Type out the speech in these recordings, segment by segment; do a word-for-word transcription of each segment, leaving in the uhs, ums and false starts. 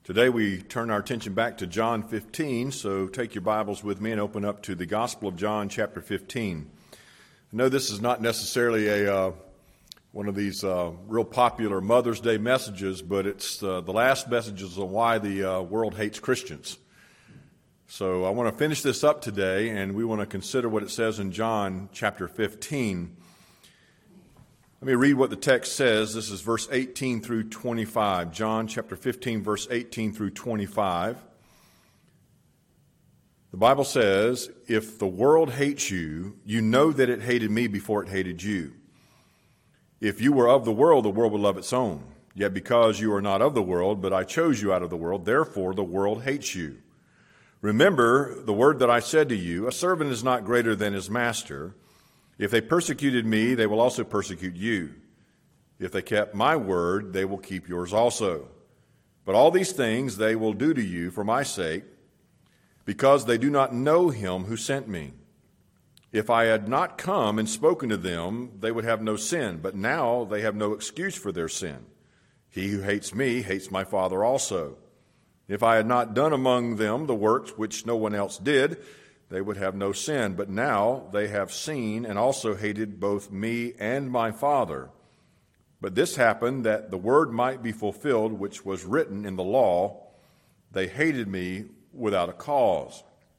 Today we turn our attention back to John fifteen, so take your Bibles with me and open up to the Gospel of John, chapter fifteen. I know this is not necessarily a uh, one of these uh, real popular Mother's Day messages, but it's uh, the last messages on why the uh, world hates Christians. So I want to finish this up today, and we want to consider what it says in John chapter fifteen. Let me read what the text says. This is verse eighteen through twenty-five. John chapter fifteen, verse eighteen through twenty-five. The Bible says, "If the world hates you, you know that it hated me before it hated you. If you were of the world, the world would love its own. Yet because you are not of the world, but I chose you out of the world, therefore the world hates you. Remember the word that I said to you, a servant is not greater than his master. If they persecuted me, they will also persecute you. If they kept my word, they will keep yours also. But all these things they will do to you for my sake, because they do not know him who sent me. If I had not come and spoken to them, they would have no sin, but now they have no excuse for their sin. He who hates me hates my Father also. If I had not done among them the works which no one else did, they would have no sin, but now they have seen and also hated both me and my Father. But this happened that the word might be fulfilled, which was written in the law, they hated me without a cause."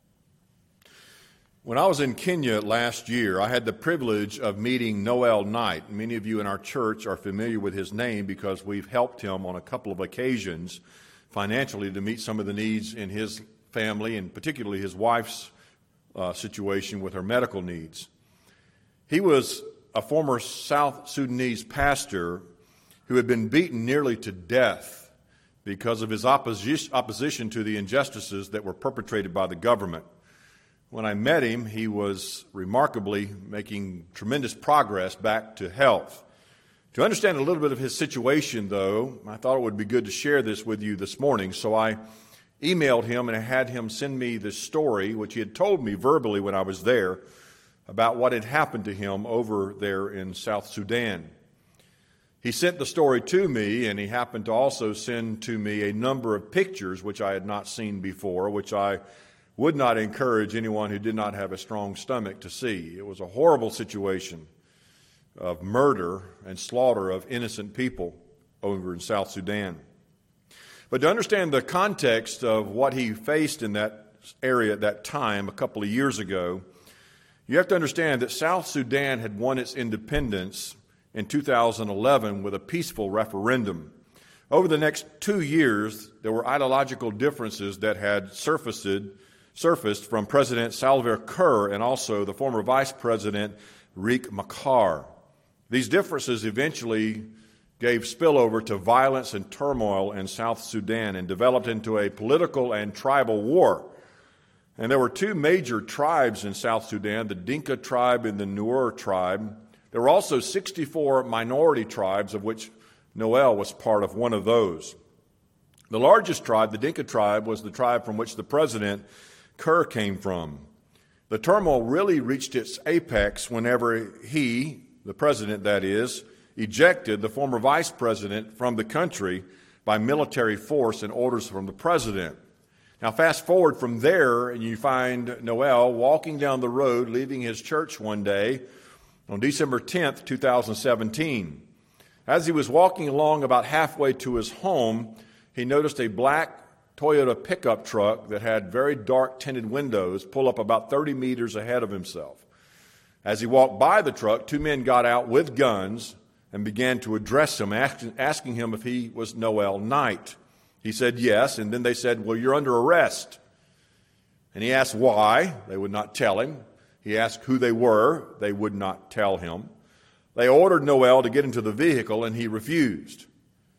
When I was in Kenya last year, I had the privilege of meeting Noel Knight. Many of you in our church are familiar with his name because we've helped him on a couple of occasions financially to meet some of the needs in his family, and particularly his wife's Uh, situation with her medical needs. He was a former South Sudanese pastor who had been beaten nearly to death because of his opposi- opposition to the injustices that were perpetrated by the government. When I met him, he was remarkably making tremendous progress back to health. To understand a little bit of his situation, though, I thought it would be good to share this with you this morning, so I emailed him and I had him send me this story, which he had told me verbally when I was there, about what had happened to him over there in South Sudan. He sent the story to me, and he happened to also send to me a number of pictures which I had not seen before, which I would not encourage anyone who did not have a strong stomach to see. It was a horrible situation of murder and slaughter of innocent people over in South Sudan. But to understand the context of what he faced in that area at that time, a couple of years ago, you have to understand that South Sudan had won its independence in two thousand eleven with a peaceful referendum. Over the next two years, there were ideological differences that had surfaced, surfaced from President Salva Kiir and also the former Vice President Riek Machar. These differences eventually gave spillover to violence and turmoil in South Sudan and developed into a political and tribal war. And there were two major tribes in South Sudan, the Dinka tribe and the Nuer tribe. There were also sixty-four minority tribes, of which Noel was part of one of those. The largest tribe, the Dinka tribe, was the tribe from which the President Kiir came from. The turmoil really reached its apex whenever he, the president that is, ejected the former vice president from the country by military force and orders from the president. Now, fast forward from there, and you find Noel walking down the road, leaving his church one day on December tenth, twenty seventeen. As he was walking along about halfway to his home, he noticed a black Toyota pickup truck that had very dark tinted windows pull up about thirty meters ahead of himself. As he walked by the truck, two men got out with guns and began to address him, asking him if he was Noel Knight. He said yes, and then they said, "Well, you're under arrest." And he asked why. They would not tell him. He asked who they were. They would not tell him. They ordered Noel to get into the vehicle, and he refused.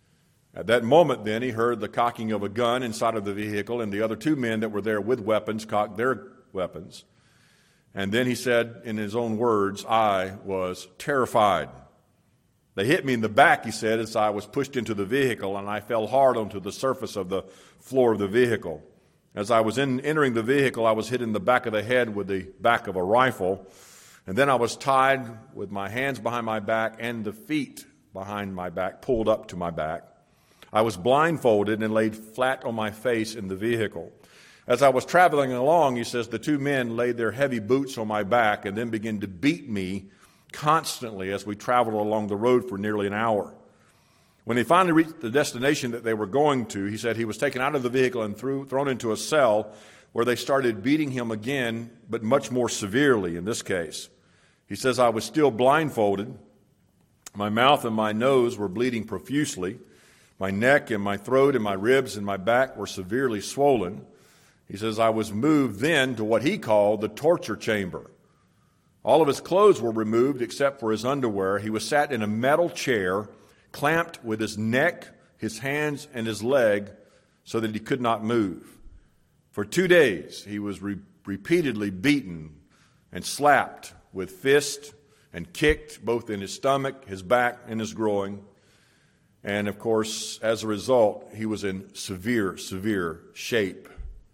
At that moment, then, he heard the cocking of a gun inside of the vehicle, and the other two men that were there with weapons cocked their weapons. And then he said, in his own words, "I was terrified. They hit me in the back," he said, "as I was pushed into the vehicle, and I fell hard onto the surface of the floor of the vehicle. As I was in, entering the vehicle, I was hit in the back of the head with the back of a rifle, and then I was tied with my hands behind my back and the feet behind my back, pulled up to my back. I was blindfolded and laid flat on my face in the vehicle. As I was traveling along, he says, the two men laid their heavy boots on my back and then began to beat me constantly as we traveled along the road for nearly an hour. When they finally reached the destination that they were going to, he said he was taken out of the vehicle and threw, thrown into a cell where they started beating him again, but much more severely in this case. He says, I was still blindfolded. My mouth and my nose were bleeding profusely. My neck and my throat and my ribs and my back were severely swollen. He says, I was moved then to what he called the torture chamber. All of his clothes were removed except for his underwear. He was sat in a metal chair, clamped with his neck, his hands, and his leg so that he could not move. For two days, he was re- repeatedly beaten and slapped with fists and kicked both in his stomach, his back, and his groin. And, of course, as a result, he was in severe, severe shape.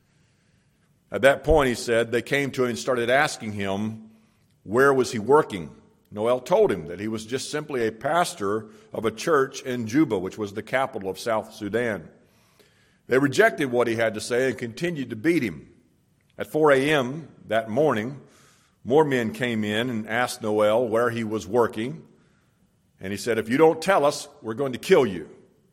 At that point, he said, they came to him and started asking him, where was he working? Noel told him that he was just simply a pastor of a church in Juba, which was the capital of South Sudan. They rejected what he had to say and continued to beat him. At four a.m. that morning, more men came in and asked Noel where he was working. And he said, if you don't tell us, we're going to kill you.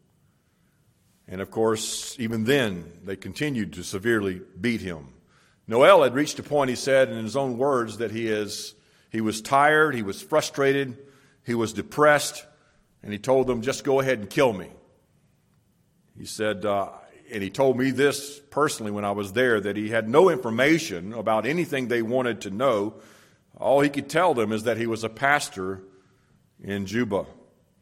And of course, even then, they continued to severely beat him. Noel had reached a point, he said, in his own words, that he is he was tired, he was frustrated, he was depressed, and he told them, just go ahead and kill me. He said, uh, and he told me this personally when I was there, that he had no information about anything they wanted to know. All he could tell them is that he was a pastor in Juba. Of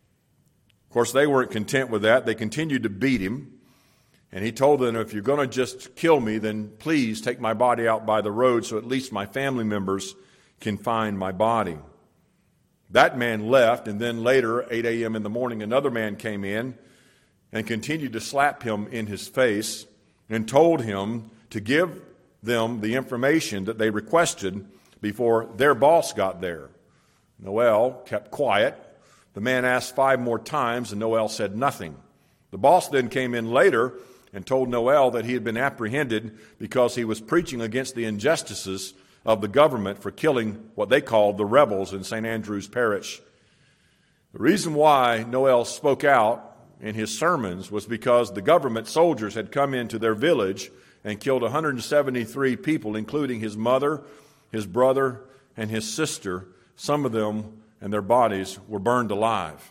course, they weren't content with that. They continued to beat him. And he told them, if you're going to just kill me, then please take my body out by the road so at least my family members can find my body. That man left, and then later, eight a.m. in the morning, another man came in and continued to slap him in his face and told him to give them the information that they requested before their boss got there. Noel kept quiet. The man asked five more times, and Noel said nothing. The boss then came in later and told Noel that he had been apprehended because he was preaching against the injustices of the government for killing what they called the rebels in Saint Andrew's Parish. The reason why Noel spoke out in his sermons was because the government soldiers had come into their village and killed one hundred seventy-three people, including his mother, his brother, and his sister. Some of them and their bodies were burned alive.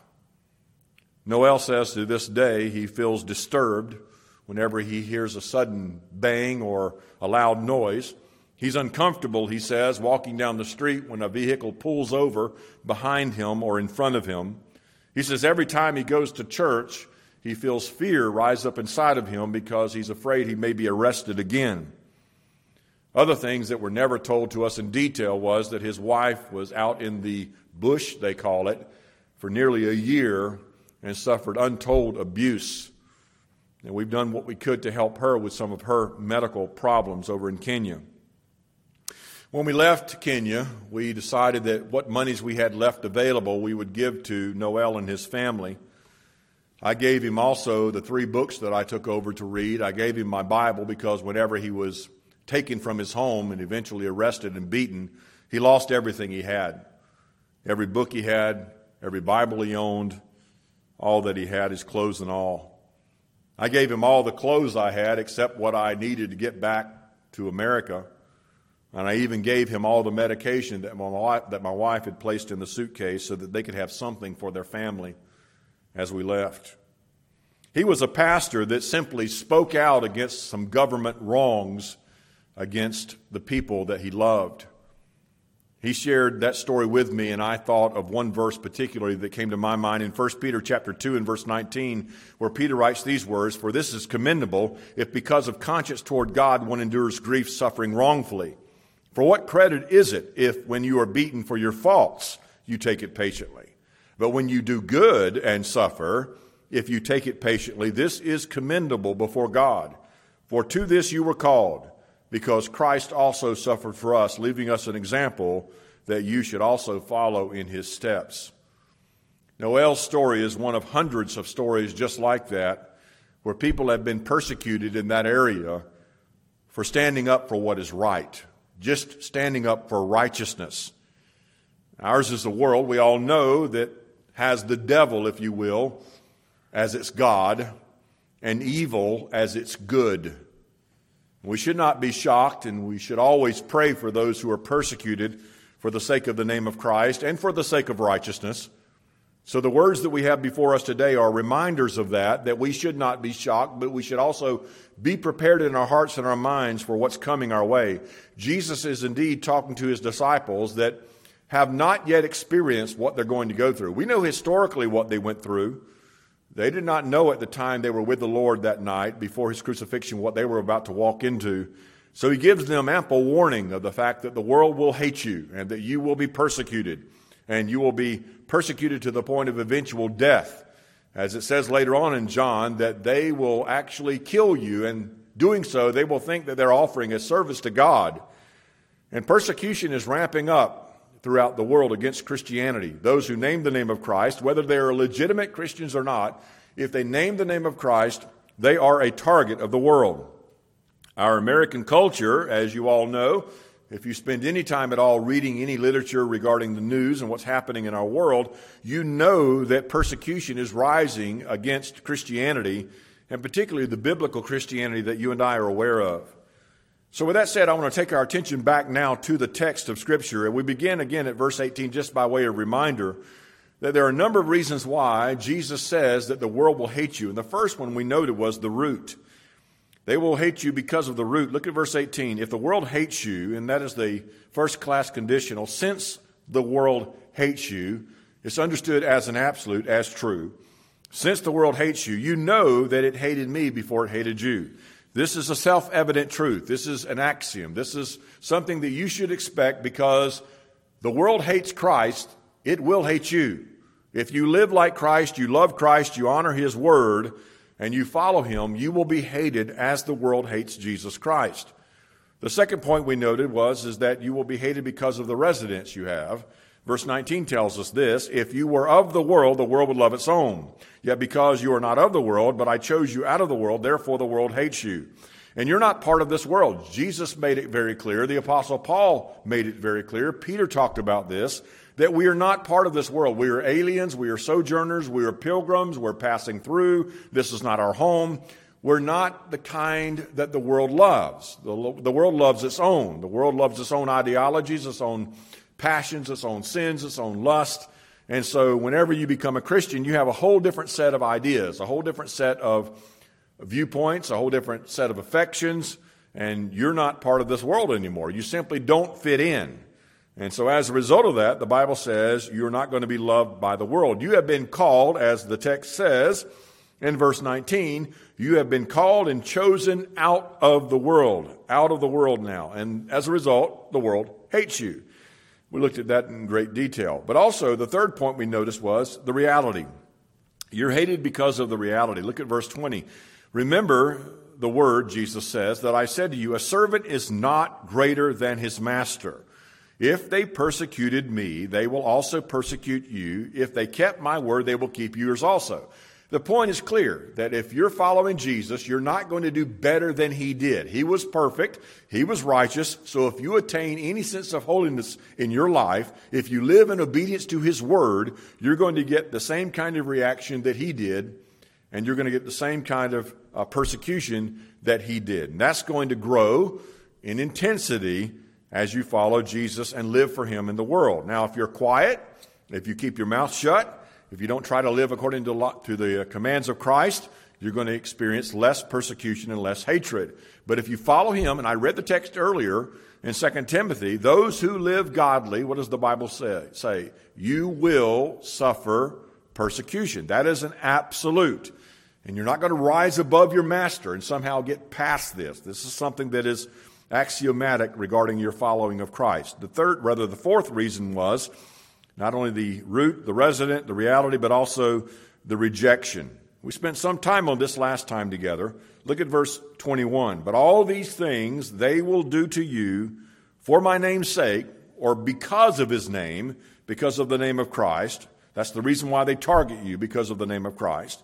Noel says to this day he feels disturbed whenever he hears a sudden bang or a loud noise. He's uncomfortable, he says, walking down the street when a vehicle pulls over behind him or in front of him. He says every time he goes to church, he feels fear rise up inside of him because he's afraid he may be arrested again. Other things that were never told to us in detail was that his wife was out in the bush, they call it, for nearly a year and suffered untold abuse. And we've done what we could to help her with some of her medical problems over in Kenya. When we left Kenya, we decided that what monies we had left available we would give to Noel and his family. I gave him also the three books that I took over to read. I gave him my Bible because whenever he was taken from his home and eventually arrested and beaten, he lost everything he had. Every book he had, every Bible he owned, all that he had, his clothes and all. I gave him all the clothes I had except what I needed to get back to America. And I even gave him all the medication that my wife, that my wife had placed in the suitcase so that they could have something for their family as we left. He was a pastor that simply spoke out against some government wrongs against the people that he loved. He shared that story with me, and I thought of one verse particularly that came to my mind in First Peter chapter two and verse nineteen, where Peter writes these words, "For this is commendable, if because of conscience toward God one endures grief suffering wrongfully. For what credit is it if, when you are beaten for your faults, you take it patiently? But when you do good and suffer, if you take it patiently, this is commendable before God. For to this you were called, because Christ also suffered for us, leaving us an example that you should also follow in his steps." Noel's story is one of hundreds of stories just like that where people have been persecuted in that area for standing up for what is right, just standing up for righteousness. Ours is a world we all know that has the devil, if you will, as its God, and evil as its good. We should not be shocked, and we should always pray for those who are persecuted for the sake of the name of Christ and for the sake of righteousness. So the words that we have before us today are reminders of that, that we should not be shocked, but we should also be prepared in our hearts and our minds for what's coming our way. Jesus is indeed talking to his disciples that have not yet experienced what they're going to go through. We know historically what they went through. They did not know at the time they were with the Lord that night before his crucifixion what they were about to walk into. So he gives them ample warning of the fact that the world will hate you and that you will be persecuted, and you will be persecuted to the point of eventual death. As it says later on in John, that they will actually kill you, and doing so, they will think that they're offering a service to God. And persecution is ramping up throughout the world against Christianity. Those who name the name of Christ, whether they are legitimate Christians or not, if they name the name of Christ, they are a target of the world. Our American culture, as you all know, if you spend any time at all reading any literature regarding the news and what's happening in our world, you know that persecution is rising against Christianity, and particularly the biblical Christianity that you and I are aware of. So with that said, I want to take our attention back now to the text of Scripture. And we begin again at verse eighteen just by way of reminder that there are a number of reasons why Jesus says that the world will hate you. And the first one we noted was the root. They will hate you because of the root. Look at verse eighteen. If the world hates you, and that is the first-class conditional, since the world hates you, it's understood as an absolute, as true. Since the world hates you, you know that it hated me before it hated you. This is a self-evident truth. This is an axiom. This is something that you should expect because the world hates Christ. It will hate you. If you live like Christ, you love Christ, you honor his word, and you follow him, you will be hated as the world hates Jesus Christ. The second point we noted was is that you will be hated because of the residence you have. Verse nineteen tells us this: if you were of the world, the world would love its own. Yet because you are not of the world, but I chose you out of the world, therefore the world hates you. And you're not part of this world. Jesus made it very clear. The Apostle Paul made it very clear. Peter talked about this, that we are not part of this world. We are aliens. We are sojourners. We are pilgrims. We're passing through. This is not our home. We're not the kind that the world loves. The, the world loves its own. The world loves its own ideologies, its own passions, its own sins, its own lust. And so whenever you become a Christian, you have a whole different set of ideas, a whole different set of viewpoints, a whole different set of affections, and you're not part of this world anymore. You simply don't fit in. And so as a result of that, the Bible says you're not going to be loved by the world. You have been called, as the text says in verse nineteen, you have been called and chosen out of the world, out of the world now. And as a result, the world hates you. We looked at that in great detail. But also, the third point we noticed was the reality. You're hated because of the reality. Look at verse twenty. Remember the word, Jesus says, that I said to you, a servant is not greater than his master. If they persecuted me, they will also persecute you. If they kept my word, they will keep yours also. The point is clear that if you're following Jesus, you're not going to do better than he did. He was perfect. He was righteous. So if you attain any sense of holiness in your life, if you live in obedience to his word, you're going to get the same kind of reaction that he did, and you're going to get the same kind of uh, persecution that he did. And that's going to grow in intensity as you follow Jesus and live for him in the world. Now, if you're quiet, if you keep your mouth shut, if you don't try to live according to, to the commands of Christ, you're going to experience less persecution and less hatred. But if you follow him, and I read the text earlier in Second Timothy, those who live godly, what does the Bible say? Say, you will suffer persecution. That is an absolute. And you're not going to rise above your master and somehow get past this. This is something that is axiomatic regarding your following of Christ. The third, rather the fourth reason was not only the root, the resident, the reality, but also the rejection. We spent some time on this last time together. Look at verse twenty-one. But all these things they will do to you for my name's sake, or because of his name, because of the name of Christ. That's the reason why they target you, because of the name of Christ.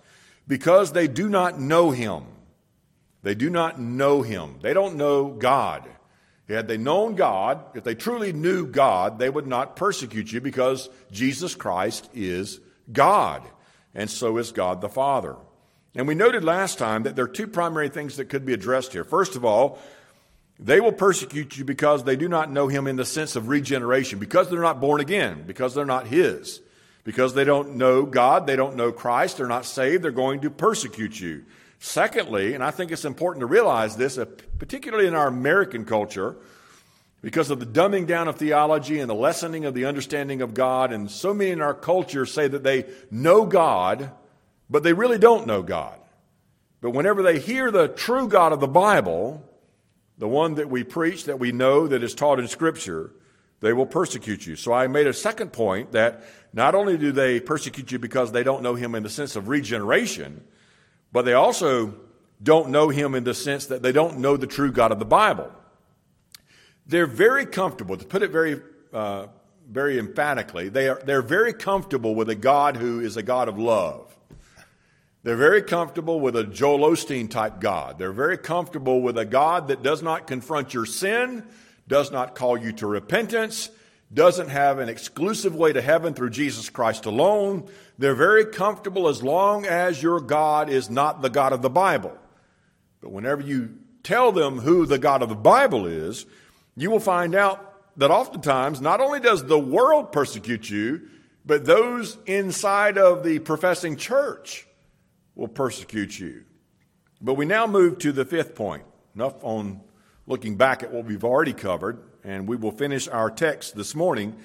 because they do not know him. They do not know him. They don't know God. Had they known God, if they truly knew God, they would not persecute you because Jesus Christ is God, and so is God the Father. And we noted last time that there are two primary things that could be addressed here. First of all, they will persecute you because they do not know him in the sense of regeneration, because they're not born again, because they're not his, because they don't know God, they don't know Christ, they're not saved, they're going to persecute you. Secondly, and I think it's important to realize this, particularly in our American culture, because of the dumbing down of theology and the lessening of the understanding of God, and so many in our culture say that they know God, but they really don't know God. But whenever they hear the true God of the Bible, the one that we preach, that we know, that is taught in Scripture, they will persecute you. So I made a second point that not only do they persecute you because they don't know him in the sense of regeneration, but they also don't know him in the sense that they don't know the true God of the Bible. They're very comfortable, to put it very uh, very emphatically, they are, they're very comfortable with a God who is a God of love. They're very comfortable with a Joel Osteen type God. They're very comfortable with a God that does not confront your sin, does not call you to repentance, doesn't have an exclusive way to heaven through Jesus Christ alone. They're very comfortable as long as your God is not the God of the Bible. But whenever you tell them who the God of the Bible is, you will find out that oftentimes not only does the world persecute you, but those inside of the professing church will persecute you. But we now move to the fifth point. Enough on looking back at what we've already covered, and we will finish our text this morning.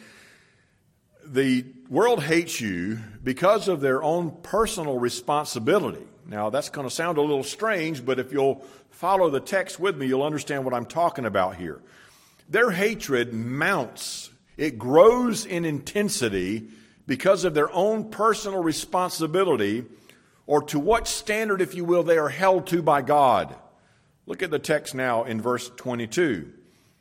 The world hates you because of their own personal responsibility. Now, that's going to sound a little strange, but if you'll follow the text with me, you'll understand what I'm talking about here. Their hatred mounts. It grows in intensity because of their own personal responsibility, or to what standard, if you will, they are held to by God. Look at the text now in verse twenty-two.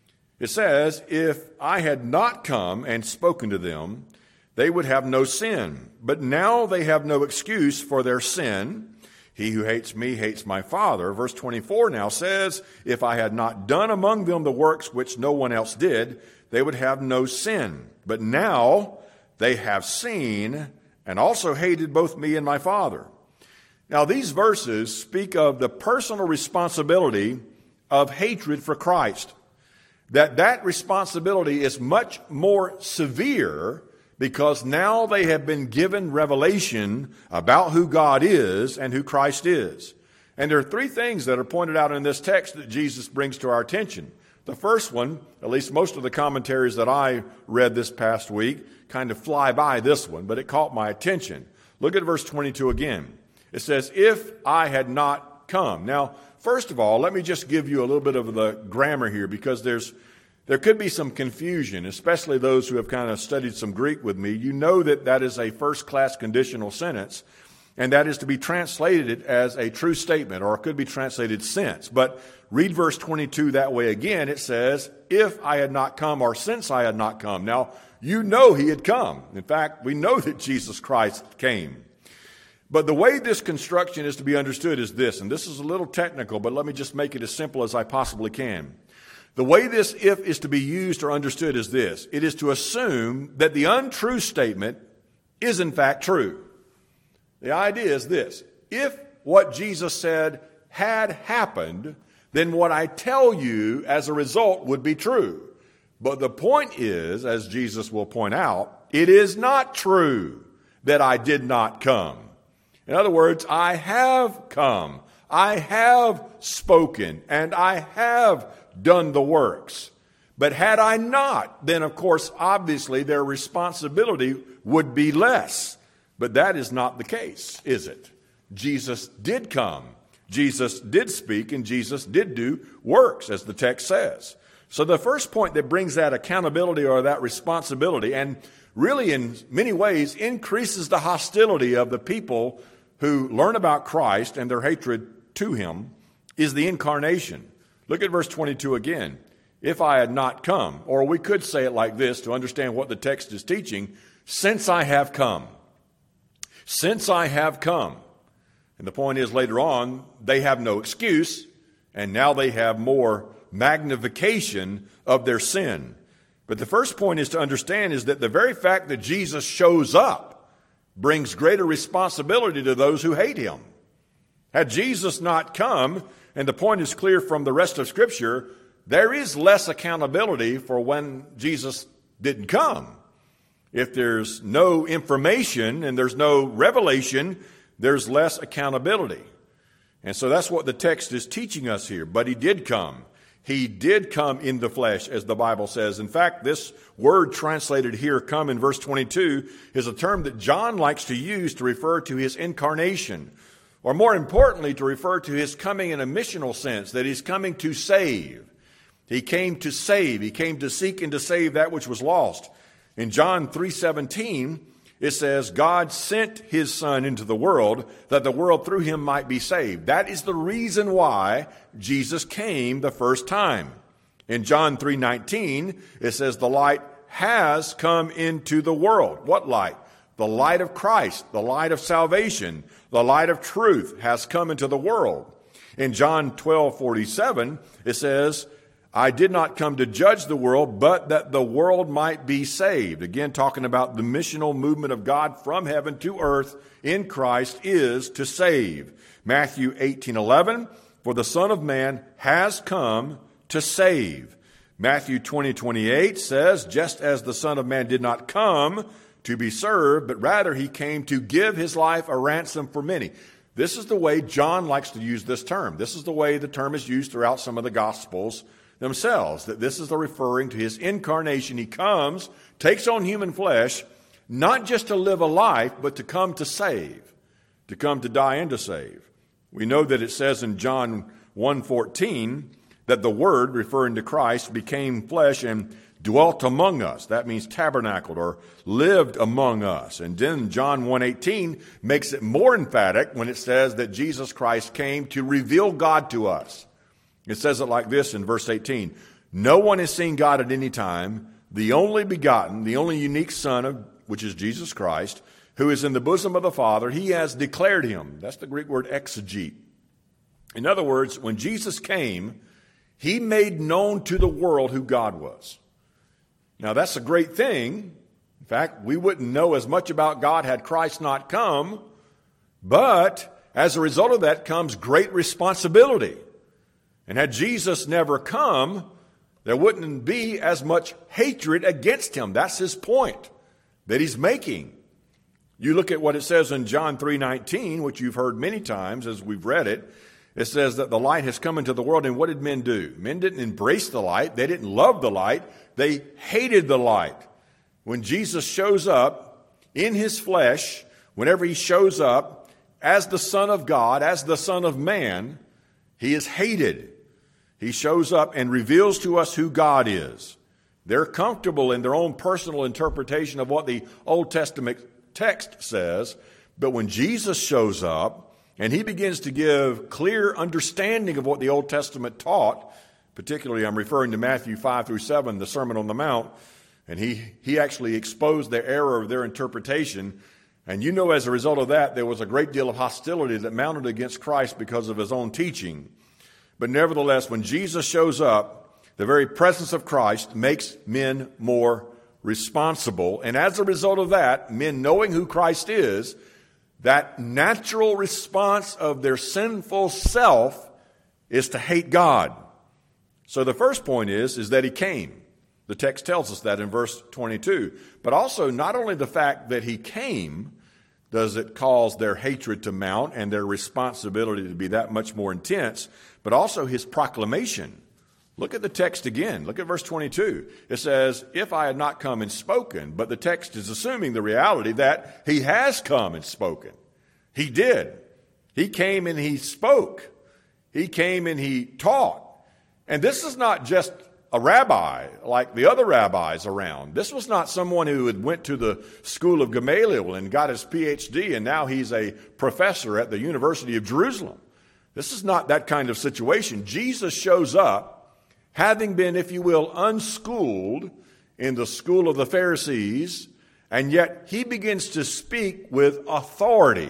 It says, "If I had not come and spoken to them, they would have no sin. But now they have no excuse for their sin. He who hates me hates my Father." Verse twenty-four now says, "If I had not done among them the works which no one else did, they would have no sin. But now they have seen and also hated both me and my Father." Now, these verses speak of the personal responsibility of hatred for Christ. That that responsibility is much more severe because now they have been given revelation about who God is and who Christ is. And there are three things that are pointed out in this text that Jesus brings to our attention. The first one, at least most of the commentaries that I read this past week, kind of fly by this one, but it caught my attention. Look at verse twenty-two again. It says, "If I had not come." Now, first of all, let me just give you a little bit of the grammar here, because there's there could be some confusion, especially those who have kind of studied some Greek with me. You know that that is a first-class conditional sentence, and that is to be translated as a true statement, or it could be translated since. But read verse twenty-two that way again. It says, "If I had not come," or "since I had not come." Now, you know he had come. In fact, we know that Jesus Christ came. But the way this construction is to be understood is this, and this is a little technical, but let me just make it as simple as I possibly can. The way this "if" is to be used or understood is this. It is to assume that the untrue statement is in fact true. The idea is this: if what Jesus said had happened, then what I tell you as a result would be true. But the point is, as Jesus will point out, it is not true that I did not come. In other words, I have come, I have spoken, and I have done the works. But had I not, then of course, obviously, their responsibility would be less. But that is not the case, is it? Jesus did come, Jesus did speak, and Jesus did do works, as the text says. So the first point that brings that accountability or that responsibility, and really in many ways increases the hostility of the people who learn about Christ and their hatred to him, is the incarnation. Look at verse twenty-two again. "If I had not come," or we could say it like this to understand what the text is teaching, "since I have come." Since I have come. And the point is, later on, they have no excuse, and now they have more magnification of their sin. But the first point is to understand is that the very fact that Jesus shows up brings greater responsibility to those who hate him. Had Jesus not come, and the point is clear from the rest of Scripture, there is less accountability for when Jesus didn't come. If there's no information and there's no revelation, there's less accountability. And so that's what the text is teaching us here. But he did come. He did come in the flesh, as the Bible says. In fact, this word translated here, come in verse twenty-two, is a term that John likes to use to refer to his incarnation, or more importantly, to refer to his coming in a missional sense, that he's coming to save. He came to save. He came to seek and to save that which was lost. In John three seventeen, it says, God sent his Son into the world that the world through him might be saved. That is the reason why Jesus came the first time. In John three nineteen, it says, the light has come into the world. What light? The light of Christ, the light of salvation, the light of truth has come into the world. In John twelve forty-seven, it says, I did not come to judge the world, but that the world might be saved. Again, talking about the missional movement of God from heaven to earth in Christ is to save. Matthew eighteen eleven, for the Son of Man has come to save. Matthew twenty twenty-eight says, just as the Son of Man did not come to be served, but rather he came to give his life a ransom for many. This is the way John likes to use this term. This is the way the term is used throughout some of the Gospels themselves, that this is the referring to his incarnation. He comes, takes on human flesh, not just to live a life, but to come to save, to come to die and to save. We know that it says in John one fourteen that the Word, referring to Christ, became flesh and dwelt among us. That means tabernacled or lived among us. And then John one eighteen makes it more emphatic when it says that Jesus Christ came to reveal God to us. It says it like this in verse eighteen. No one has seen God at any time. The only begotten, the only unique Son, of which is Jesus Christ, who is in the bosom of the Father, he has declared him. That's the Greek word exegete. In other words, when Jesus came, he made known to the world who God was. Now, that's a great thing. In fact, we wouldn't know as much about God had Christ not come. But as a result of that comes great responsibility. And had Jesus never come, there wouldn't be as much hatred against him. That's his point that he's making. You look at what it says in John three nineteen, which you've heard many times as we've read it. It says that the light has come into the world, and what did men do? Men didn't embrace the light. They didn't love the light. They hated the light. When Jesus shows up in his flesh, whenever he shows up as the Son of God, as the Son of Man, he is hated. He shows up and reveals to us who God is. They're comfortable in their own personal interpretation of what the Old Testament text says, but when Jesus shows up and he begins to give clear understanding of what the Old Testament taught, particularly I'm referring to Matthew five through seven, the Sermon on the Mount, and he, he actually exposed the error of their interpretation. And you know, as a result of that, there was a great deal of hostility that mounted against Christ because of his own teaching. But nevertheless, when Jesus shows up, the very presence of Christ makes men more responsible. And as a result of that, men knowing who Christ is, that natural response of their sinful self is to hate God. So the first point is, is that he came. The text tells us that in verse twenty-two. But also, not only the fact that he came does it cause their hatred to mount and their responsibility to be that much more intense, but also his proclamation. Look at the text again. Look at verse twenty-two. It says, if I had not come and spoken, but the text is assuming the reality that he has come and spoken. He did. He came and he spoke. He came and he taught. And this is not just a rabbi like the other rabbis around. This was not someone who had went to the school of Gamaliel and got his P H D and now he's a professor at the University of Jerusalem. This is not that kind of situation. Jesus shows up, having been, if you will, unschooled in the school of the Pharisees, and yet he begins to speak with authority.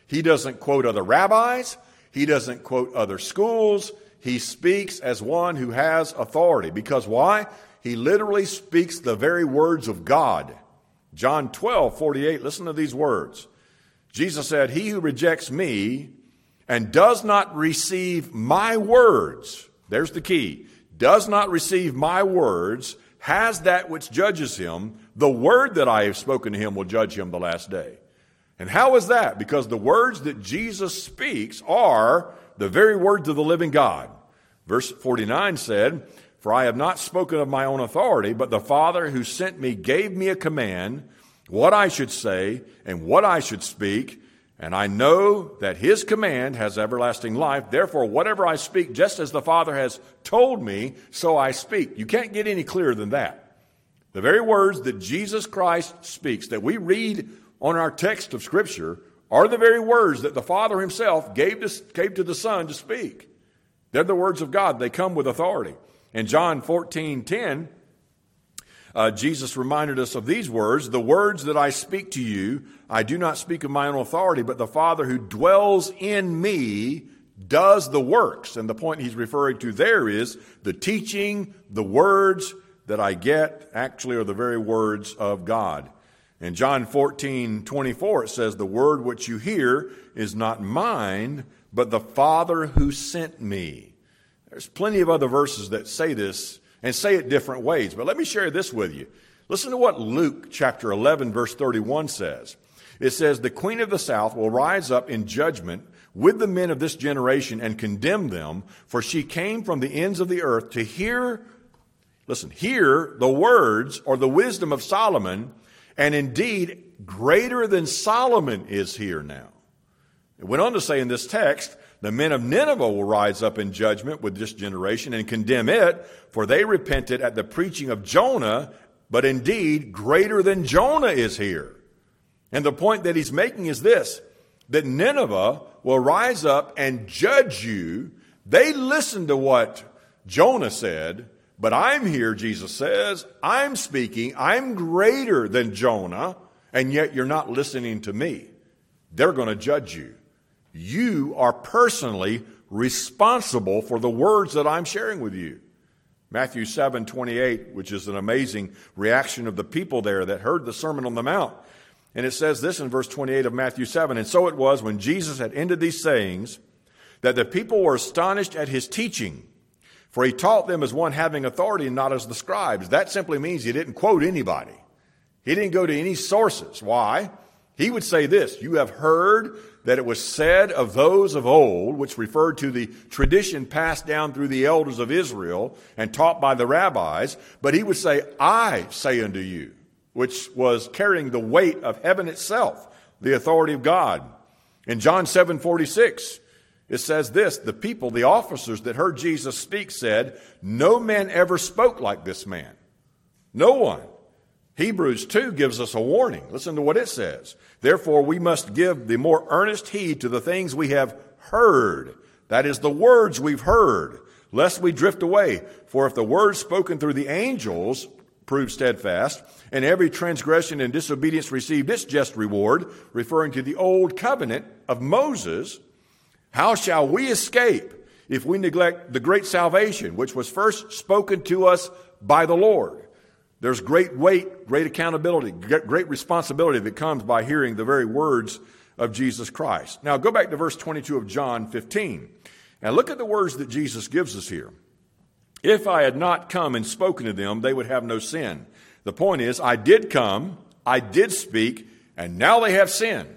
He doesn't quote other rabbis. He doesn't quote other schools. He speaks as one who has authority. Because why? He literally speaks the very words of God. John twelve forty-eight, listen to these words. Jesus said, "He who rejects me and does not receive my words," there's the key, "does not receive my words, has that which judges him. The word that I have spoken to him will judge him the last day." And how is that? Because the words that Jesus speaks are the very words of the living God. Verse forty-nine said, "For I have not spoken of my own authority, but the Father who sent me gave me a command, what I should say and what I should speak. And I know that his command has everlasting life. Therefore, whatever I speak, just as the Father has told me, so I speak." You can't get any clearer than that. The very words that Jesus Christ speaks, that we read on our text of Scripture, are the very words that the Father himself gave to, gave to the Son to speak. They're the words of God. They come with authority. In John fourteen ten, uh, Jesus reminded us of these words, "The words that I speak to you, I do not speak of my own authority, but the Father who dwells in me does the works." And the point he's referring to there is the teaching, the words that I get actually are the very words of God. In John fourteen twenty-four, it says, "The word which you hear is not mine, but the Father who sent me." There's plenty of other verses that say this and say it different ways, but let me share this with you. Listen to what Luke chapter eleven, verse thirty-one says. It says, "The queen of the south will rise up in judgment with the men of this generation and condemn them, for she came from the ends of the earth to hear," listen, "hear the words or the wisdom of Solomon, and indeed greater than Solomon is here now." It went on to say in this text, "The men of Nineveh will rise up in judgment with this generation and condemn it, for they repented at the preaching of Jonah, but indeed greater than Jonah is here." And the point that he's making is this, that Nineveh will rise up and judge you. They listened to what Jonah said, but I'm here, Jesus says. I'm speaking. I'm greater than Jonah, and yet you're not listening to me. They're going to judge you. You are personally responsible for the words that I'm sharing with you. Matthew seven twenty-eight, which is an amazing reaction of the people there that heard the Sermon on the Mount. And it says this in verse twenty-eight of Matthew seven, "And so it was when Jesus had ended these sayings that the people were astonished at his teaching. For he taught them as one having authority and not as the scribes." That simply means he didn't quote anybody. He didn't go to any sources. Why? He would say this, "You have heard that it was said of those of old," which referred to the tradition passed down through the elders of Israel and taught by the rabbis. But he would say, "I say unto you," which was carrying the weight of heaven itself, the authority of God. In John seven forty-six, it says this, "The people, the officers that heard Jesus speak said, 'No man ever spoke like this man.'" No one. Hebrews two gives us a warning. Listen to what it says. "Therefore we must give the more earnest heed to the things we have heard." That is the words we've heard, lest we drift away. "For if the words spoken through the angels prove steadfast, and every transgression and disobedience received its just reward," referring to the old covenant of Moses, "how shall we escape if we neglect the great salvation, which was first spoken to us by the Lord?" There's great weight, great accountability, great responsibility that comes by hearing the very words of Jesus Christ. Now go back to verse twenty-two of John fifteen. And look at the words that Jesus gives us here. "If I had not come and spoken to them, they would have no sin." The point is, I did come, I did speak, and now they have sin.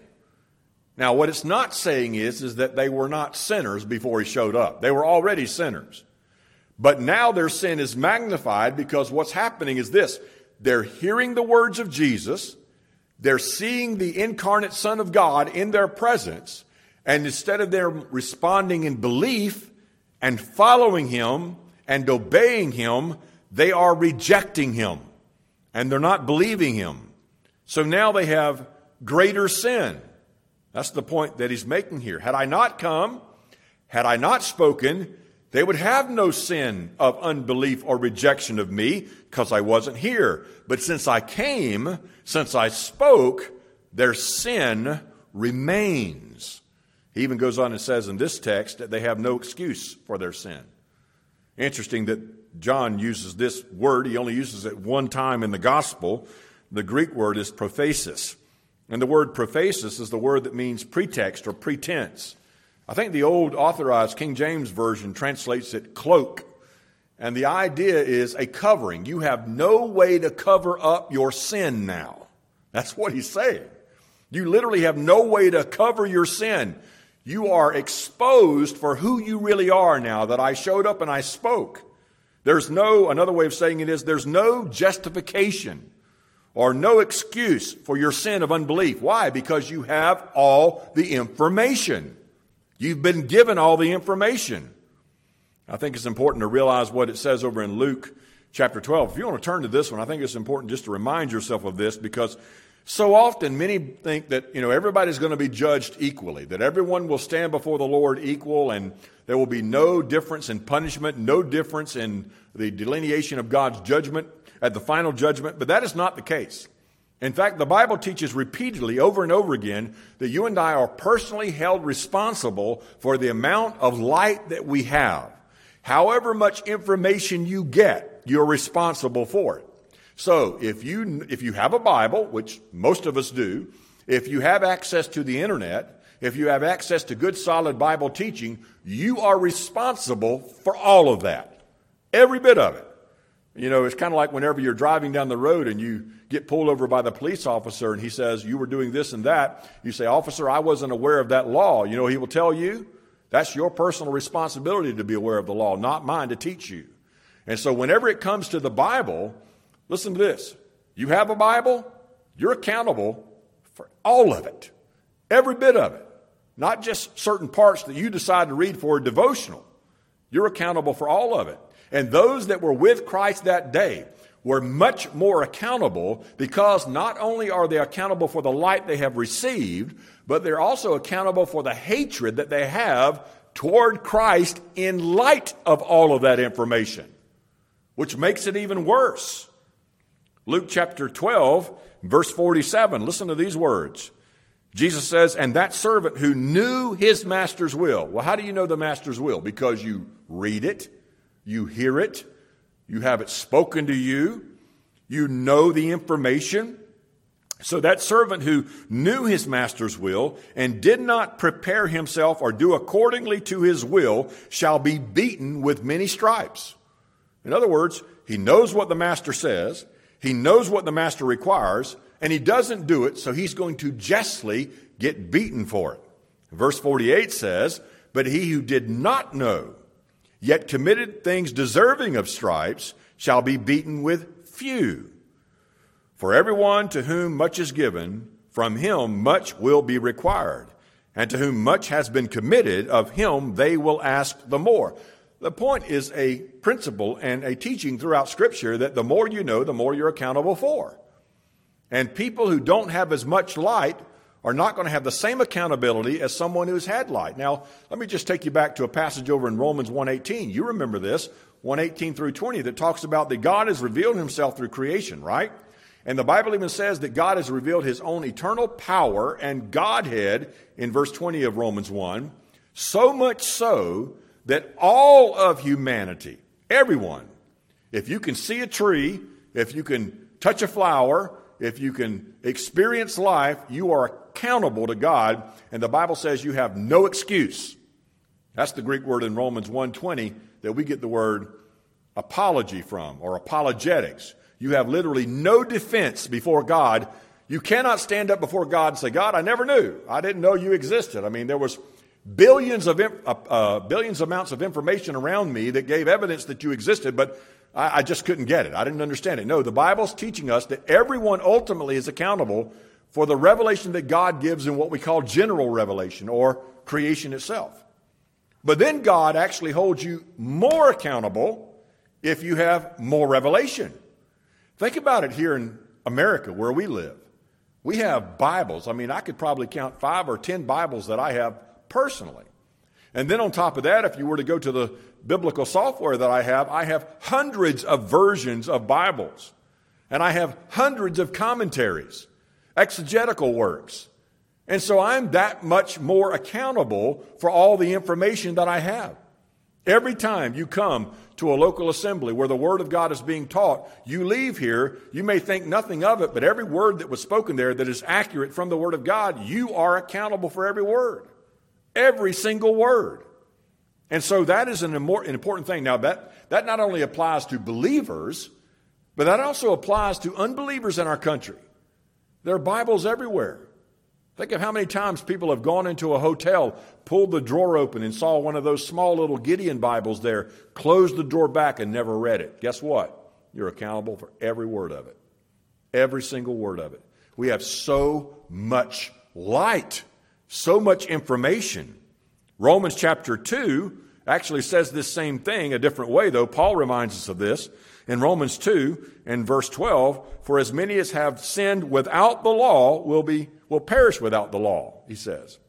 Now what it's not saying is, is that they were not sinners before he showed up. They were already sinners. But now their sin is magnified because what's happening is this. They're hearing the words of Jesus. They're seeing the incarnate Son of God in their presence. And instead of them responding in belief and following him and obeying him, they are rejecting him. And they're not believing him. So now they have greater sin. That's the point that he's making here. Had I not come, had I not spoken, they would have no sin of unbelief or rejection of me because I wasn't here. But since I came, since I spoke, their sin remains. He even goes on and says in this text that they have no excuse for their sin. Interesting that John uses this word. He only uses it one time in the gospel. The Greek word is prophasis. And the word prophasis is the word that means pretext or pretense. I think the old authorized King James Version translates it cloak. And the idea is a covering. You have no way to cover up your sin now. That's what he's saying. You literally have no way to cover your sin. You are exposed for who you really are now that I showed up and I spoke. There's no, another way of saying it is, there's no justification or no excuse for your sin of unbelief. Why? Because you have all the information. You've been given all the information. I think it's important to realize what it says over in Luke chapter twelve. If you want to turn to this one, I think it's important just to remind yourself of this, because so often many think that, you know, everybody's going to be judged equally, that everyone will stand before the Lord equal, and there will be no difference in punishment, no difference in the delineation of God's judgment at the final judgment. But that is not the case. In fact, the Bible teaches repeatedly over and over again that you and I are personally held responsible for the amount of light that we have. However much information you get, you're responsible for it. So if you if you have a Bible, which most of us do, if you have access to the internet, if you have access to good solid Bible teaching, you are responsible for all of that. Every bit of it. You know, it's kind of like whenever you're driving down the road and you get pulled over by the police officer and he says, you were doing this and that. You say, officer, I wasn't aware of that law. You know, he will tell you, that's your personal responsibility to be aware of the law, not mine to teach you. And so whenever it comes to the Bible, listen to this. You have a Bible, you're accountable for all of it. Every bit of it. Not just certain parts that you decide to read for a devotional. You're accountable for all of it. And those that were with Christ that day were much more accountable, because not only are they accountable for the light they have received, but they're also accountable for the hatred that they have toward Christ in light of all of that information, which makes it even worse. Luke chapter twelve, verse forty-seven, listen to these words. Jesus says, and that servant who knew his master's will. Well, how do you know the master's will? Because you read it, you hear it, you have it spoken to you, you know the information. So that servant who knew his master's will and did not prepare himself or do accordingly to his will shall be beaten with many stripes. In other words, he knows what the master says, he knows what the master requires, and he doesn't do it, so he's going to justly get beaten for it. Verse forty-eight says, but he who did not know, yet committed things deserving of stripes, shall be beaten with few. For everyone to whom much is given, from him much will be required. And to whom much has been committed, of him they will ask the more. The point is a principle and a teaching throughout Scripture that the more you know, the more you're accountable for. And people who don't have as much light are not going to have the same accountability as someone who's had light. Now, let me just take you back to a passage over in Romans one eighteen. You remember this, one eighteen through twenty, that talks about that God has revealed himself through creation, right? And the Bible even says that God has revealed his own eternal power and Godhead in verse twenty of Romans one, so much so that all of humanity, everyone, if you can see a tree, if you can touch a flower, if you can experience life, you are accountable to God. And the Bible says you have no excuse. That's the Greek word in Romans one twenty that we get the word apology from, or apologetics. You have literally no defense before God. You cannot stand up before God and say, God, I never knew. I didn't know you existed. I mean, there was billions of uh, uh, billions amounts of information around me that gave evidence that you existed, but I, I just couldn't get it. I didn't understand it. No, the Bible's teaching us that everyone ultimately is accountable for the revelation that God gives in what we call general revelation, or creation itself. But then God actually holds you more accountable if you have more revelation. Think about it here in America where we live. We have Bibles. I mean, I could probably count five or ten Bibles that I have personally. And then on top of that, if you were to go to the biblical software that I have, I have hundreds of versions of Bibles. And I have hundreds of commentaries, exegetical works. And so I'm that much more accountable for all the information that I have. Every time you come to a local assembly where the Word of God is being taught, you leave here, you may think nothing of it, but every word that was spoken there that is accurate from the Word of God, you are accountable for every word. Every single word. And so that is an important thing. Now, that, that not only applies to believers, but that also applies to unbelievers in our country. There are Bibles everywhere. Think of how many times people have gone into a hotel, pulled the drawer open and saw one of those small little Gideon Bibles there, closed the drawer back and never read it. Guess what? You're accountable for every word of it. Every single word of it. We have so much light, so much information. Romans chapter two actually says this same thing a different way, though. Paul reminds us of this in Romans two and verse twelve. For as many as have sinned without the law will be will perish without the law, he says.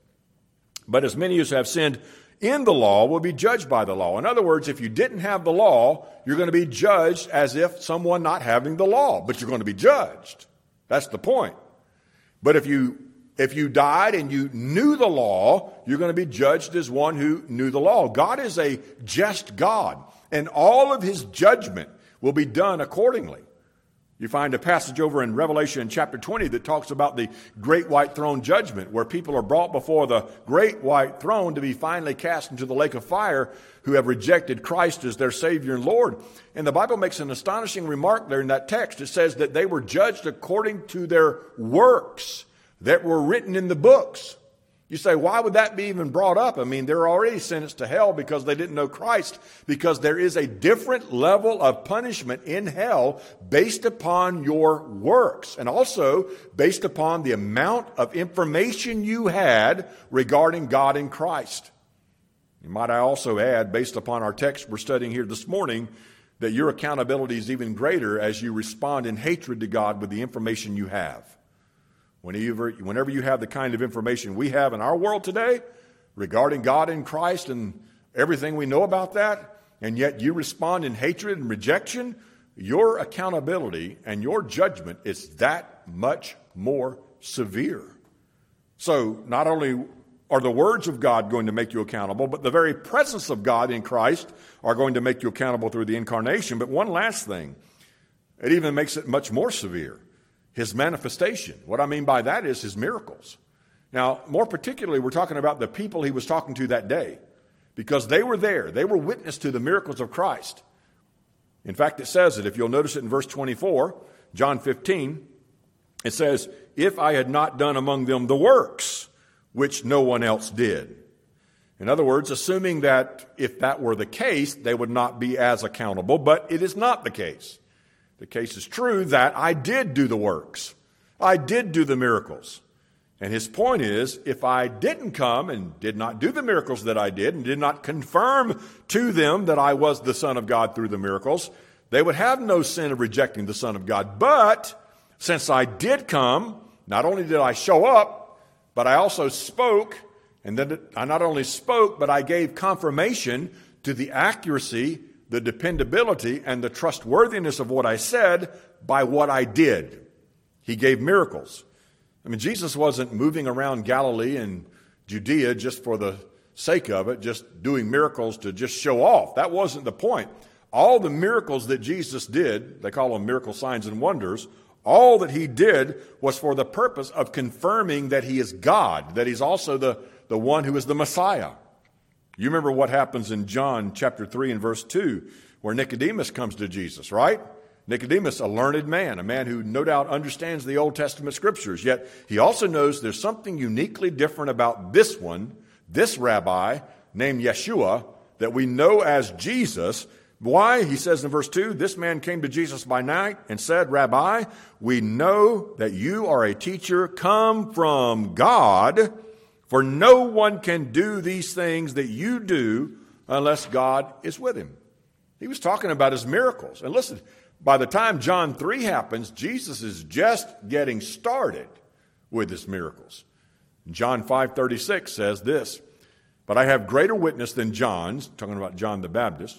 But as many as have sinned in the law will be judged by the law. In other words, if you didn't have the law, you're going to be judged as if someone not having the law, but you're going to be judged. That's the point. But if you if you died and you knew the law, you're going to be judged as one who knew the law. God is a just God, and all of his judgment will be done accordingly. You find a passage over in Revelation chapter twenty that talks about the great white throne judgment, where people are brought before the great white throne to be finally cast into the lake of fire who have rejected Christ as their Savior and Lord. And the Bible makes an astonishing remark there in that text. It says that they were judged according to their works that were written in the books. You say, why would that be even brought up? I mean, they're already sentenced to hell because they didn't know Christ, because there is a different level of punishment in hell based upon your works, and also based upon the amount of information you had regarding God and Christ. Might I also add, based upon our text we're studying here this morning, that your accountability is even greater as you respond in hatred to God with the information you have. Whenever, whenever you have the kind of information we have in our world today regarding God and Christ and everything we know about that, and yet you respond in hatred and rejection, your accountability and your judgment is that much more severe. So not only are the words of God going to make you accountable, but the very presence of God in Christ are going to make you accountable through the incarnation. But one last thing, it even makes it much more severe. His manifestation. What I mean by that is his miracles. Now, more particularly, we're talking about the people he was talking to that day, because they were there. They were witness to the miracles of Christ. In fact, it says it. If you'll notice it in verse twenty-four, John fifteen, it says, if I had not done among them the works which no one else did. In other words, assuming that if that were the case, they would not be as accountable, but it is not the case. The case is true that I did do the works. I did do the miracles. And his point is, if I didn't come and did not do the miracles that I did and did not confirm to them that I was the Son of God through the miracles, they would have no sin of rejecting the Son of God. But since I did come, not only did I show up, but I also spoke. And then I not only spoke, but I gave confirmation to the accuracy, the dependability, and the trustworthiness of what I said by what I did. He gave miracles. I mean, Jesus wasn't moving around Galilee and Judea just for the sake of it, just doing miracles to just show off. That wasn't the point. All the miracles that Jesus did, they call them miracle signs and wonders, all that he did was for the purpose of confirming that he is God, that he's also the, the one who is the Messiah. You remember what happens in John chapter three and verse two, where Nicodemus comes to Jesus, right? Nicodemus, a learned man, a man who no doubt understands the Old Testament scriptures, yet he also knows there's something uniquely different about this one, this rabbi named Yeshua, that we know as Jesus. Why? He says in verse two, this man came to Jesus by night and said, Rabbi, we know that you are a teacher come from God, for no one can do these things that you do unless God is with him. He was talking about his miracles. And listen, by the time John three happens, Jesus is just getting started with his miracles. John five thirty-six says this, but I have greater witness than John's, talking about John the Baptist,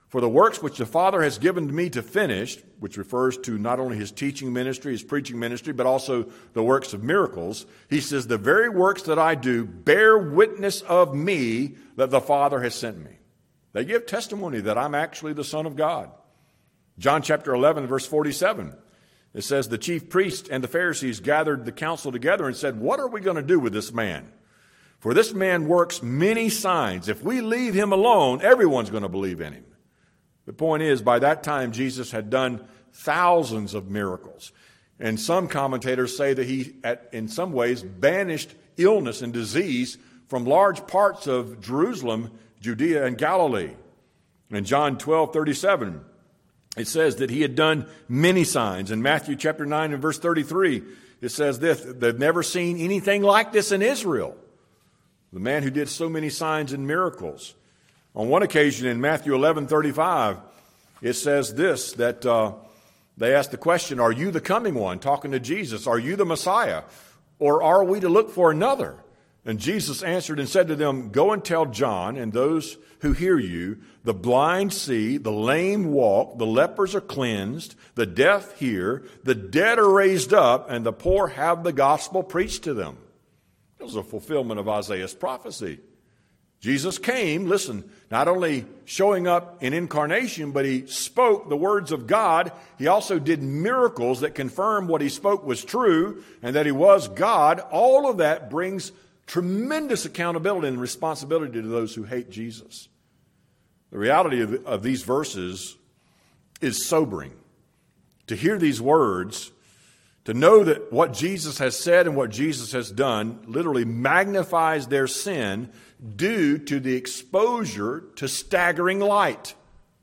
For the works which the Father has given me to finish, which refers to not only his teaching ministry, his preaching ministry, but also the works of miracles, he says, the very works that I do bear witness of me that the Father has sent me. They give testimony that I'm actually the Son of God. John chapter eleven, verse forty-seven, it says, the chief priests and the Pharisees gathered the council together and said, what are we going to do with this man? For this man works many signs. If we leave him alone, everyone's going to believe in him. The point is, by that time, Jesus had done thousands of miracles. And some commentators say that he, at, in some ways, banished illness and disease from large parts of Jerusalem, Judea, and Galilee. In John twelve thirty-seven, it says that he had done many signs. In Matthew chapter nine and verse thirty-three, it says this, they've never seen anything like this in Israel. The man who did so many signs and miracles. On one occasion in Matthew eleven thirty-five, it says this, that uh, they asked the question, are you the coming one? Talking to Jesus, are you the Messiah? Or are we to look for another? And Jesus answered and said to them, go and tell John and those who hear you, the blind see, the lame walk, the lepers are cleansed, the deaf hear, the dead are raised up, and the poor have the gospel preached to them. It was a fulfillment of Isaiah's prophecy. Jesus came, listen, not only showing up in incarnation, but he spoke the words of God. He also did miracles that confirmed what he spoke was true and that he was God. All of that brings tremendous accountability and responsibility to those who hate Jesus. The reality of, of these verses is sobering. To hear these words, to know that what Jesus has said and what Jesus has done literally magnifies their sin due to the exposure to staggering light.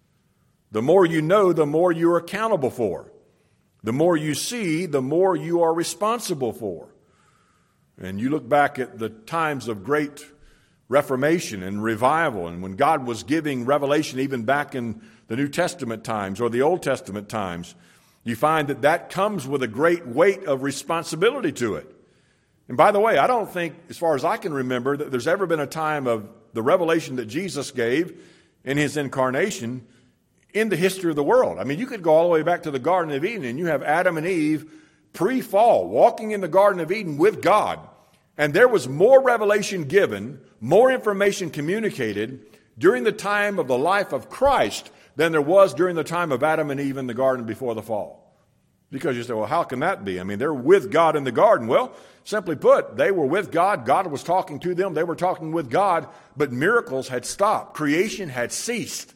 The more you know, the more you are accountable for. The more you see, the more you are responsible for. And you look back at the times of great Reformation and revival, and when God was giving revelation even back in the New Testament times or the Old Testament times, you find that that comes with a great weight of responsibility to it. And by the way, I don't think, as far as I can remember, that there's ever been a time of the revelation that Jesus gave in his incarnation in the history of the world. I mean, you could go all the way back to the Garden of Eden, and you have Adam and Eve pre-fall, walking in the Garden of Eden with God. And there was more revelation given, more information communicated during the time of the life of Christ than there was during the time of Adam and Eve in the garden before the fall. Because you say, well, how can that be? I mean, they're with God in the garden. Well, simply put, they were with God. God was talking to them. They were talking with God. But miracles had stopped. Creation had ceased.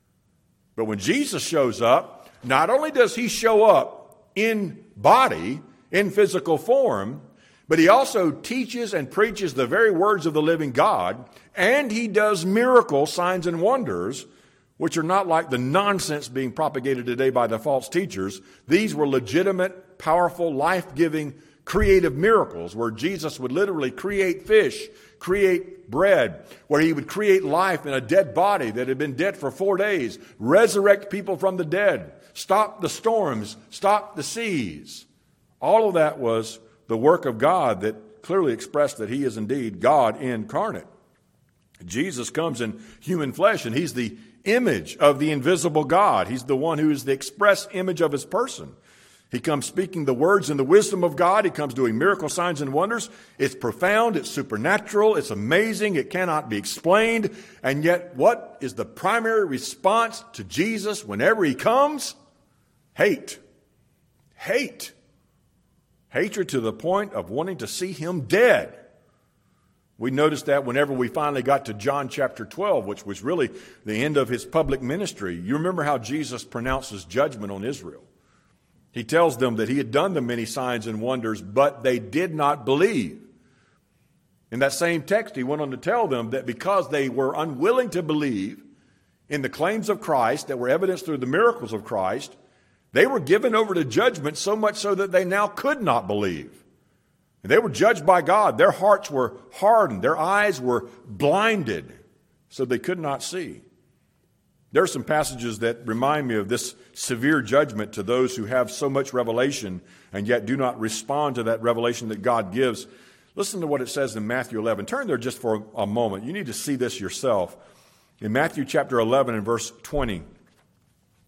But when Jesus shows up, not only does he show up in body, in physical form, but he also teaches and preaches the very words of the living God, and he does miracles, signs, and wonders, which are not like the nonsense being propagated today by the false teachers. These were legitimate, powerful, life-giving, creative miracles where Jesus would literally create fish, create bread, where he would create life in a dead body that had been dead for four days, resurrect people from the dead, stop the storms, stop the seas. All of that was the work of God that clearly expressed that he is indeed God incarnate. Jesus comes in human flesh, and he's the image of the invisible God. He's the one who is the express image of his person. He comes speaking the words and the wisdom of God. He comes doing miracle signs and wonders. It's profound. It's supernatural. It's amazing. It cannot be explained. And yet, what is the primary response to Jesus whenever he comes? Hate. Hate. Hatred to the point of wanting to see him dead. We noticed that whenever we finally got to John chapter twelve, which was really the end of his public ministry. You remember how Jesus pronounces judgment on Israel. He tells them that he had done the many signs and wonders, but they did not believe. In that same text, he went on to tell them that because they were unwilling to believe in the claims of Christ that were evidenced through the miracles of Christ, they were given over to judgment, so much so that they now could not believe. And they were judged by God. Their hearts were hardened. Their eyes were blinded, so they could not see. There are some passages that remind me of this severe judgment to those who have so much revelation and yet do not respond to that revelation that God gives. Listen to what it says in Matthew eleven. Turn there just for a moment. You need to see this yourself. In Matthew chapter eleven and verse twenty,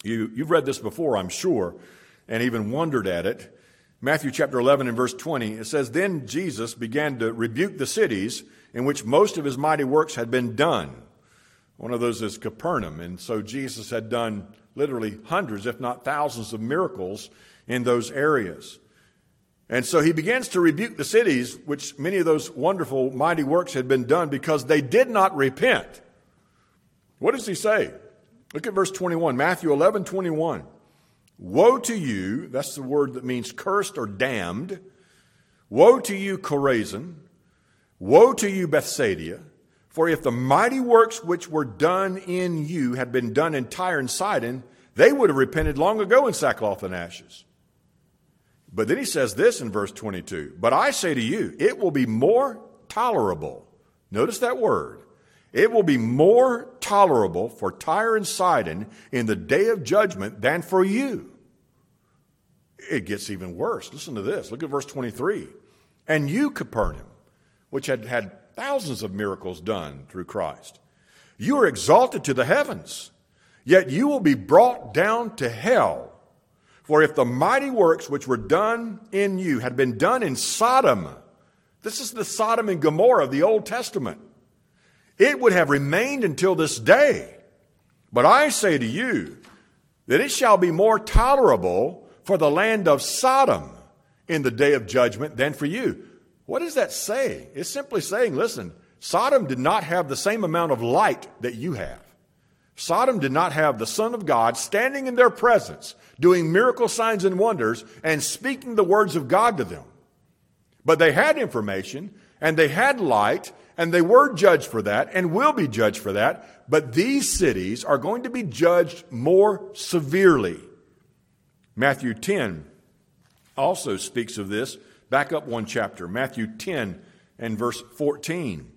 You, you've read this before, I'm sure, and even wondered at it. Matthew chapter eleven and verse twenty, it says, "Then Jesus began to rebuke the cities in which most of his mighty works had been done." One of those is Capernaum. And so Jesus had done literally hundreds, if not thousands, of miracles in those areas. And so he begins to rebuke the cities which many of those wonderful, mighty works had been done because they did not repent. What does he say? Look at verse twenty-one, Matthew eleven twenty-one. "Woe to you," that's the word that means cursed or damned. "Woe to you, Chorazin. Woe to you, Bethsaida. For if the mighty works which were done in you had been done in Tyre and Sidon, they would have repented long ago in sackcloth and ashes." But then he says this in verse twenty-two, "But I say to you, it will be more tolerable." Notice that word. "It will be more tolerable for Tyre and Sidon in the day of judgment than for you." It gets even worse. Listen to this. Look at verse twenty-three. "And you, Capernaum, which had had thousands of miracles done through Christ, you are exalted to the heavens, yet you will be brought down to hell. For if the mighty works which were done in you had been done in Sodom," this is the Sodom and Gomorrah of the Old Testament, "it would have remained until this day. But I say to you that it shall be more tolerable for the land of Sodom in the day of judgment than for you." What does that say? It's simply saying, listen, Sodom did not have the same amount of light that you have. Sodom did not have the Son of God standing in their presence, doing miracle signs and wonders and speaking the words of God to them. But they had information and they had light, and they were judged for that and will be judged for that. But these cities are going to be judged more severely. Matthew ten also speaks of this. Back up one chapter, Matthew ten and verse fourteen.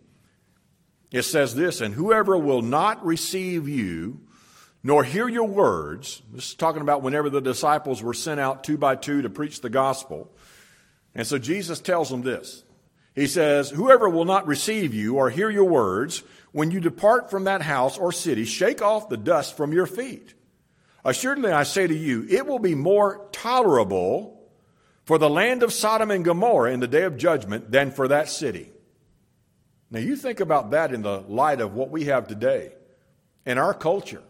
It says this, "And whoever will not receive you, nor hear your words," this is talking about whenever the disciples were sent out two by two to preach the gospel. And so Jesus tells them this. He says, "Whoever will not receive you or hear your words, when you depart from that house or city, shake off the dust from your feet. Assuredly, I say to you, it will be more tolerable for the land of Sodom and Gomorrah in the day of judgment than for that city." Now you think about that in the light of what we have today in our culture.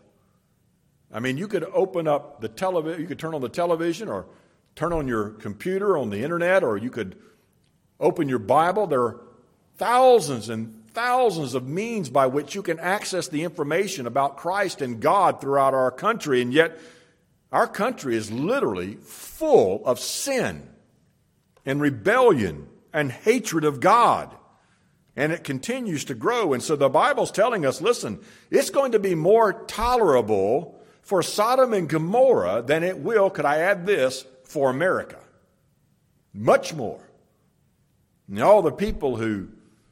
I mean, you could open up the television, you could turn on the television or turn on your computer on the internet, or you could open your Bible. There are thousands and thousands of means by which you can access the information about Christ and God throughout our country, and yet our country is literally full of sin and rebellion and hatred of God. And it continues to grow. And so the Bible's telling us, listen, it's going to be more tolerable for Sodom and Gomorrah than it will, could I add this, for America. Much more. And all the people who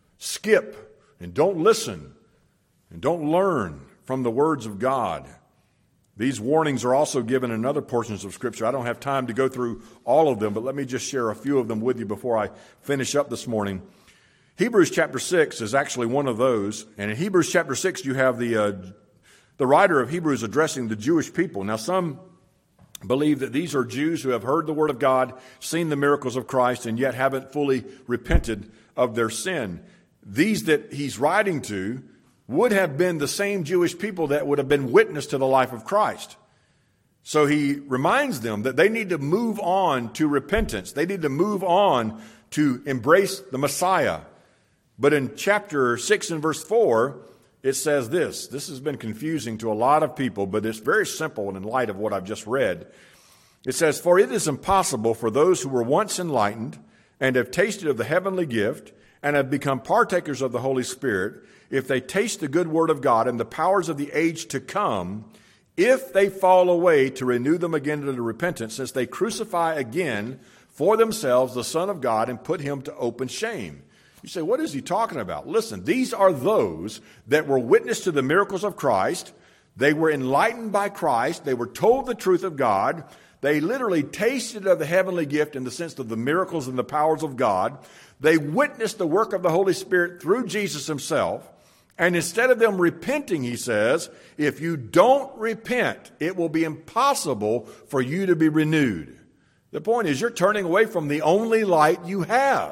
skip and don't listen and don't learn from the words of God. These warnings are also given in other portions of Scripture. I don't have time to go through all of them, but let me just share a few of them with you before I finish up this morning. Hebrews chapter six is actually one of those. And in Hebrews chapter six, you have the, uh, the writer of Hebrews addressing the Jewish people. Now, some believe that these are Jews who have heard the word of God, seen the miracles of Christ, and yet haven't fully repented of their sin. These that he's writing to would have been the same Jewish people that would have been witness to the life of Christ. So he reminds them that they need to move on to repentance. They need to move on to embrace the Messiah. But in chapter six and verse four, it says this. This has been confusing to a lot of people, but it's very simple in light of what I've just read. It says, "For it is impossible for those who were once enlightened and have tasted of the heavenly gift and have become partakers of the Holy Spirit, if they taste the good word of God and the powers of the age to come, if they fall away, to renew them again to repentance, since they crucify again for themselves the Son of God and put him to open shame." You say, what is he talking about? Listen, these are those that were witness to the miracles of Christ. They were enlightened by Christ. They were told the truth of God. They literally tasted of the heavenly gift in the sense of the miracles and the powers of God. They witnessed the work of the Holy Spirit through Jesus himself. And instead of them repenting, he says, if you don't repent, it will be impossible for you to be renewed. The point is, you're turning away from the only light you have,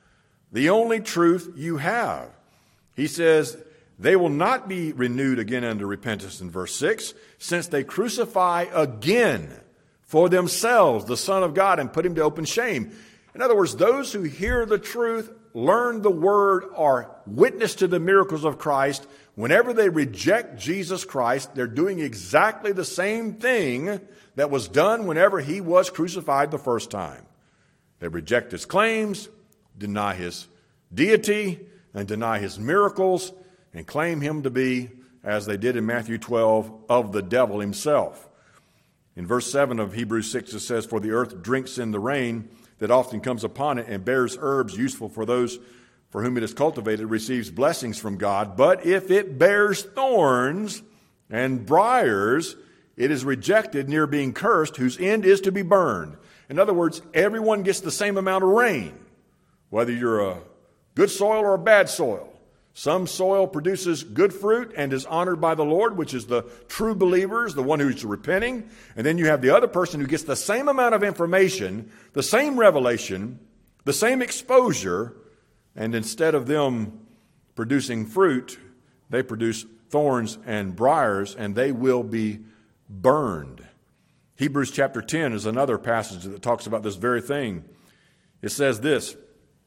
the only truth you have. He says, they will not be renewed again unto repentance in verse six, since they crucify again for themselves the Son of God and put him to open shame. In other words, those who hear the truth, learn the word, or witness to the miracles of Christ, whenever they reject Jesus Christ, they're doing exactly the same thing that was done whenever he was crucified the first time. They reject his claims, deny his deity, and deny his miracles, and claim him to be, as they did in Matthew twelve, of the devil himself. In verse seven of Hebrews six, it says, for the earth drinks in the rain that often comes upon it and bears herbs useful for those for whom it is cultivated, receives blessings from God. But if it bears thorns and briars, it is rejected, near being cursed, whose end is to be burned. In other words, everyone gets the same amount of rain, whether you're a good soil or a bad soil. Some soil produces good fruit and is honored by the Lord, which is the true believers, the one who's repenting. And then you have the other person who gets the same amount of information, the same revelation, the same exposure, and instead of them producing fruit, they produce thorns and briars, and they will be burned. Hebrews chapter ten is another passage that talks about this very thing. It says this,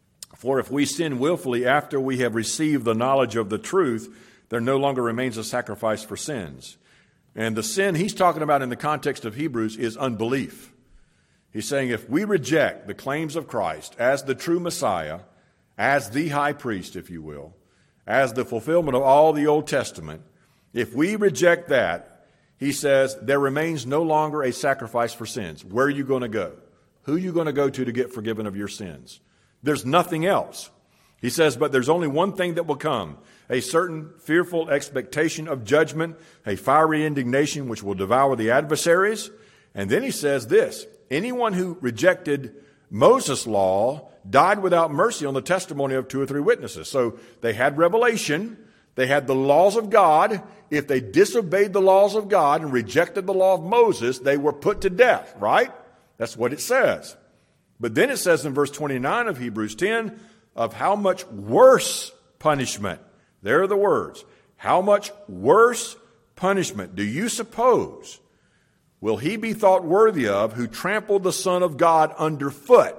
for if we sin willfully after we have received the knowledge of the truth, there no longer remains a sacrifice for sins. And the sin he's talking about in the context of Hebrews is unbelief. He's saying if we reject the claims of Christ as the true Messiah, as the high priest, if you will, as the fulfillment of all the Old Testament, if we reject that, he says there remains no longer a sacrifice for sins. Where are you going to go? Who are you going to go to to get forgiven of your sins? There's nothing else. He says, but there's only one thing that will come, a certain fearful expectation of judgment, a fiery indignation which will devour the adversaries. And then he says this, anyone who rejected Moses' law died without mercy on the testimony of two or three witnesses. So they had revelation, they had the laws of God. If they disobeyed the laws of God and rejected the law of Moses, they were put to death, right? That's what it says. But then it says in verse twenty-nine of Hebrews ten, of how much worse punishment. There are the words. How much worse punishment do you suppose will he be thought worthy of who trampled the Son of God underfoot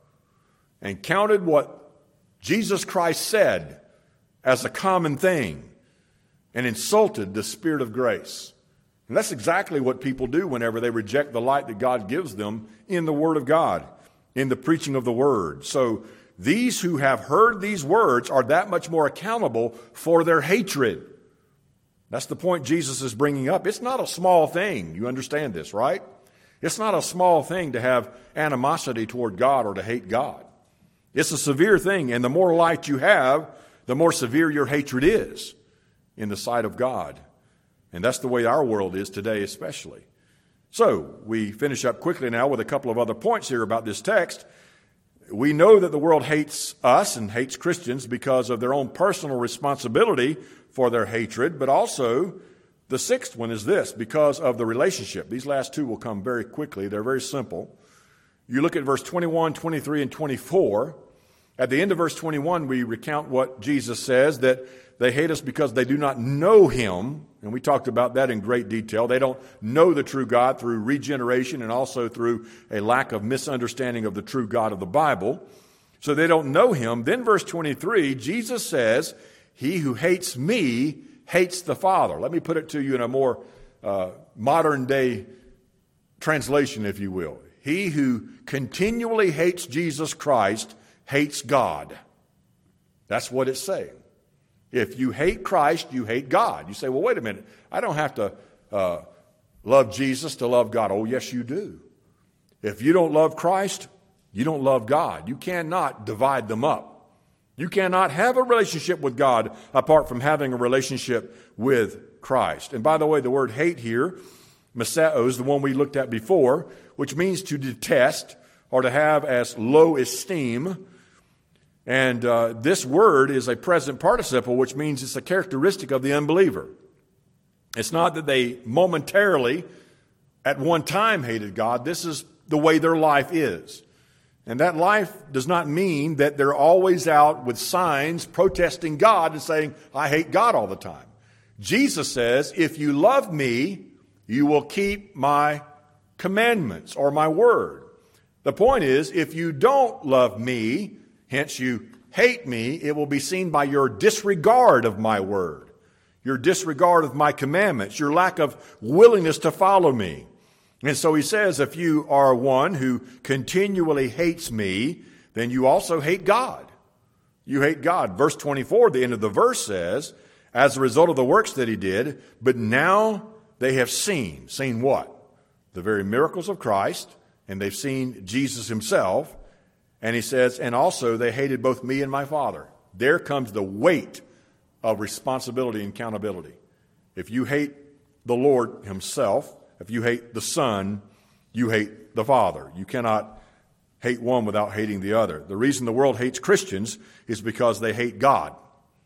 and counted what Jesus Christ said as a common thing and insulted the Spirit of grace? And that's exactly what people do whenever they reject the light that God gives them in the Word of God, in the preaching of the Word. So these who have heard these words are that much more accountable for their hatred. That's the point Jesus is bringing up. It's not a small thing. You understand this, right? It's not a small thing to have animosity toward God or to hate God. It's a severe thing, and the more light you have, the more severe your hatred is in the sight of God. And that's the way our world is today especially. So we finish up quickly now with a couple of other points here about this text. We know that the world hates us and hates Christians because of their own personal responsibility for their hatred, but also the sixth one is this, because of the relationship. These last two will come very quickly. They're very simple. You look at verse twenty-one, twenty-three, and twenty-four. At the end of verse twenty-one, we recount what Jesus says, that they hate us because they do not know Him. And we talked about that in great detail. They don't know the true God through regeneration and also through a lack of misunderstanding of the true God of the Bible. So they don't know Him. Then verse twenty-three, Jesus says, he who hates me hates the Father. Let me put it to you in a more uh, modern day translation, if you will. He who continually hates Jesus Christ hates God. That's what it's saying. If you hate Christ, you hate God. You say, well, wait a minute. I don't have to uh, love Jesus to love God. Oh, yes, you do. If you don't love Christ, you don't love God. You cannot divide them up. You cannot have a relationship with God apart from having a relationship with Christ. And by the way, the word hate here, meseo, is the one we looked at before, which means to detest or to have as low esteem. And uh, this word is a present participle, which means it's a characteristic of the unbeliever. It's not that they momentarily, at one time, hated God. This is the way their life is. And that life does not mean that they're always out with signs protesting God and saying, I hate God all the time. Jesus says, if you love me, you will keep my commandments or my word. The point is, if you don't love me, hence you hate me, it will be seen by your disregard of my word, your disregard of my commandments, your lack of willingness to follow me. And so he says, if you are one who continually hates me, then you also hate God. You hate God. Verse twenty-four, the end of the verse says, as a result of the works that he did, but now they have seen. Seen what? The very miracles of Christ, and they've seen Jesus himself. And he says, and also they hated both me and my Father. There comes the weight of responsibility and accountability. If you hate the Lord himself, if you hate the Son, you hate the Father. You cannot hate one without hating the other. The reason the world hates Christians is because they hate God.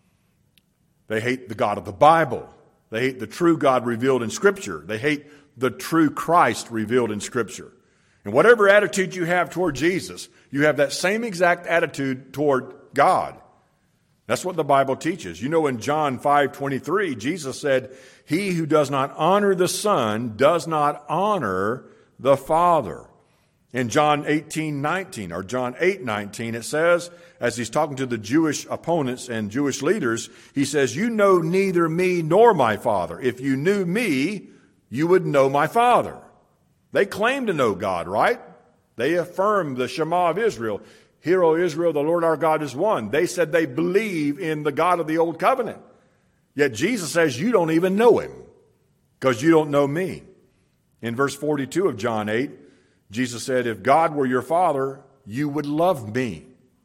They hate the God of the Bible. They hate the true God revealed in Scripture. They hate the true Christ revealed in Scripture. And whatever attitude you have toward Jesus, you have that same exact attitude toward God. That's what the Bible teaches. You know, in John five twenty-three, Jesus said, he who does not honor the Son does not honor the Father. In John eighteen nineteen, or John eight nineteen, it says, as he's talking to the Jewish opponents and Jewish leaders, he says, you know neither me nor my Father. If you knew me, you would know my Father. They claim to know God, right? They affirm the Shema of Israel. Hear, O Israel, the Lord our God is one. They said they believe in the God of the Old Covenant. Yet Jesus says you don't even know him because you don't know me. In verse forty-two of John eight, Jesus said, if God were your Father, you would love me.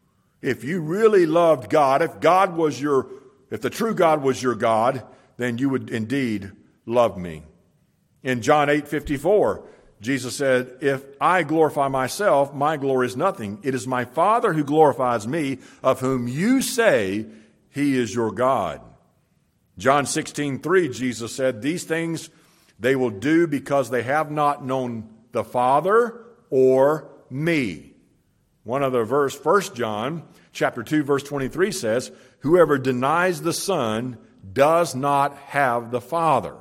If you really loved God, if God was your, if the true God was your God, then you would indeed love me. In John eight fifty-four, Jesus said, if I glorify myself, my glory is nothing. It is my Father who glorifies me, of whom you say he is your God. John sixteen three, Jesus said, these things they will do because they have not known the Father or me. One other verse, First John chapter two, verse twenty-three says, whoever denies the Son does not have the Father.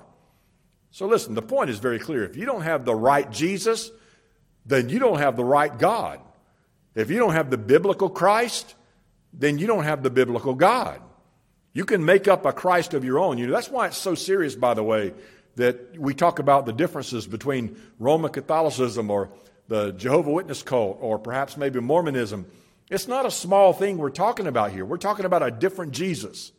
So listen, the point is very clear. If you don't have the right Jesus, then you don't have the right God. If you don't have the biblical Christ, then you don't have the biblical God. You can make up a Christ of your own. You know, that's why it's so serious, by the way, that we talk about the differences between Roman Catholicism or the Jehovah's Witness cult or perhaps maybe Mormonism. It's not a small thing we're talking about here. We're talking about a different Jesus,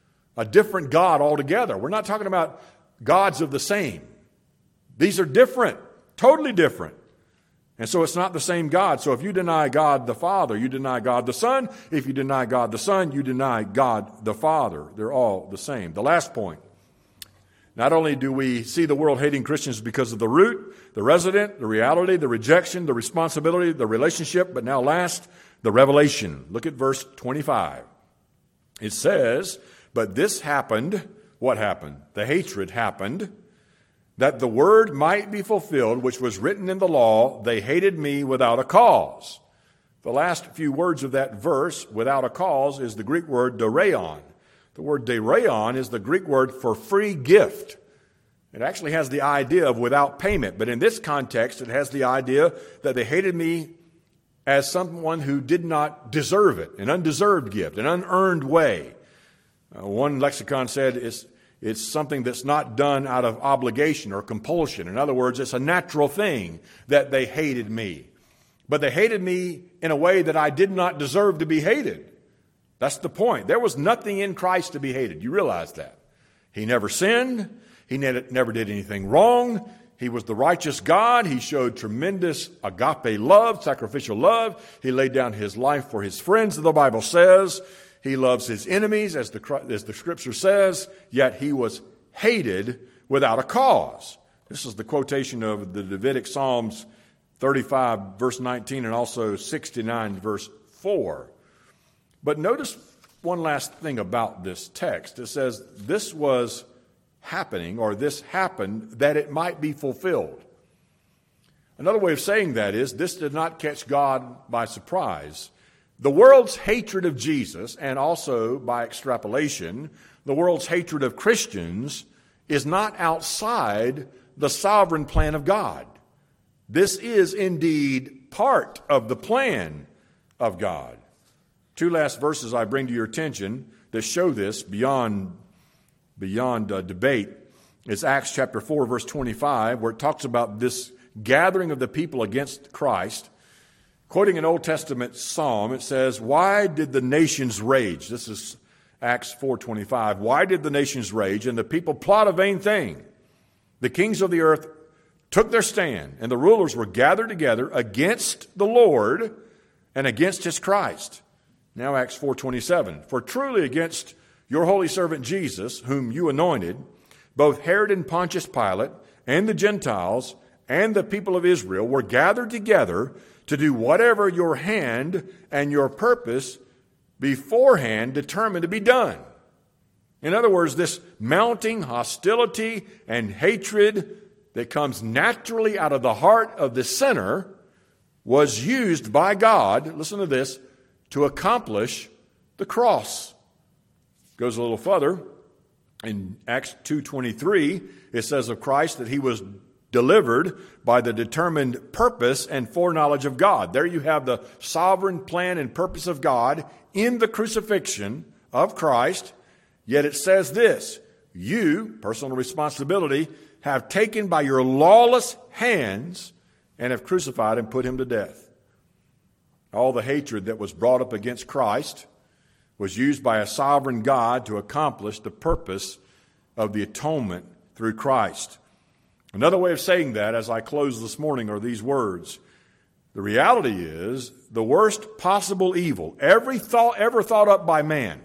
a different God altogether. We're not talking about gods of the same. These are different, totally different. And so it's not the same God. So if you deny God the Father, you deny God the Son. If you deny God the Son, you deny God the Father. They're all the same. The last point. Not only do we see the world hating Christians because of the root, the resident, the reality, the rejection, the responsibility, the relationship, but now last, the revelation. Look at verse twenty-five. It says, but this happened. What happened? The hatred happened, that the word might be fulfilled, which was written in the law, they hated me without a cause. The last few words of that verse, without a cause, is the Greek word doreon. The word doreon is the Greek word for free gift. It actually has the idea of without payment, but in this context, it has the idea that they hated me as someone who did not deserve it, an undeserved gift, an unearned way. Uh, one lexicon said it's, it's something that's not done out of obligation or compulsion. In other words, it's a natural thing that they hated me. But they hated me in a way that I did not deserve to be hated. That's the point. There was nothing in Christ to be hated. You realize that. He never sinned. He ne- never did anything wrong. He was the righteous God. He showed tremendous agape love, sacrificial love. He laid down his life for his friends, the Bible says. He loves his enemies, as the, as the Scripture says, yet he was hated without a cause. This is the quotation of the Davidic Psalms thirty-five, verse nineteen, and also sixty-nine, verse four. But notice one last thing about this text. It says this was happening, or this happened, that it might be fulfilled. Another way of saying that is this did not catch God by surprise. The world's hatred of Jesus, and also by extrapolation, the world's hatred of Christians, is not outside the sovereign plan of God. This is indeed part of the plan of God. Two last verses I bring to your attention that show this beyond, beyond uh, debate. It's Acts chapter four, verse twenty-five, where it talks about this gathering of the people against Christ. Quoting an Old Testament psalm, it says, "Why did the nations rage?" This is Acts four twenty-five. "Why did the nations rage, and the people plot a vain thing? The kings of the earth took their stand, and the rulers were gathered together against the Lord and against his Christ." Now Acts four twenty-seven. "For truly against your holy servant Jesus, whom you anointed, both Herod and Pontius Pilate and the Gentiles and the people of Israel were gathered together to do whatever your hand and your purpose beforehand determined to be done." In other words, this mounting hostility and hatred that comes naturally out of the heart of the sinner was used by God, listen to this, to accomplish the cross. Goes a little further. In Acts two twenty-three, it says of Christ that he was delivered by the determined purpose and foreknowledge of God. There you have the sovereign plan and purpose of God in the crucifixion of Christ. Yet it says this, "You, personal responsibility, have taken by your lawless hands and have crucified and put him to death." All the hatred that was brought up against Christ was used by a sovereign God to accomplish the purpose of the atonement through Christ. Another way of saying that, as I close this morning, are these words. The reality is the worst possible evil, every thought ever thought up by man,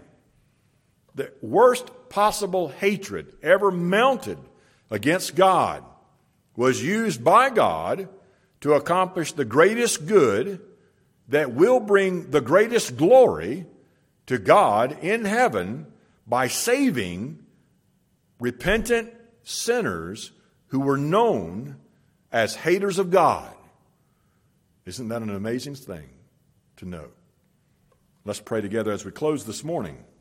the worst possible hatred ever mounted against God was used by God to accomplish the greatest good that will bring the greatest glory to God in heaven by saving repentant sinners who were known as haters of God. Isn't that an amazing thing to know? Let's pray together as we close this morning.